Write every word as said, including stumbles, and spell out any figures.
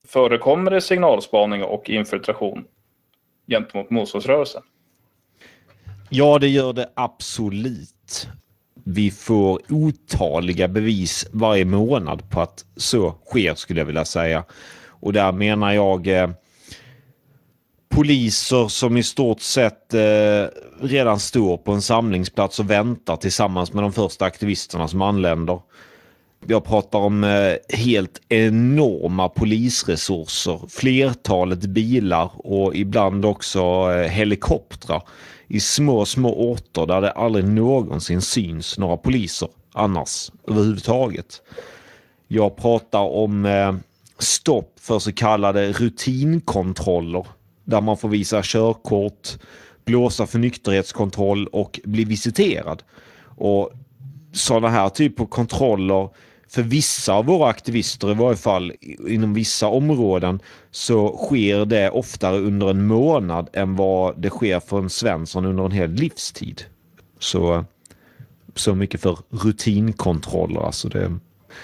Förekommer det signalspaning och infiltration gentemot motståndsrörelsen? Ja, det gör det absolut. Vi får otaliga bevis varje månad på att så sker, skulle jag vilja säga. Och där menar jag eh, poliser som i stort sett eh, redan står på en samlingsplats och väntar tillsammans med de första aktivisterna som anländer. Jag pratar om eh, helt enorma polisresurser, flertalet bilar och ibland också eh, helikoptrar i små, små orter där det aldrig någonsin syns några poliser annars överhuvudtaget. Jag pratar om eh, stopp för så kallade rutinkontroller där man får visa körkort, blåsa för nykterhetskontroll och bli visiterad. Och sådana här typer av kontroller för vissa av våra aktivister, i varje fall inom vissa områden, så sker det oftare under en månad än vad det sker för en Svensson under en hel livstid. Så, så mycket för rutinkontroller. Alltså det,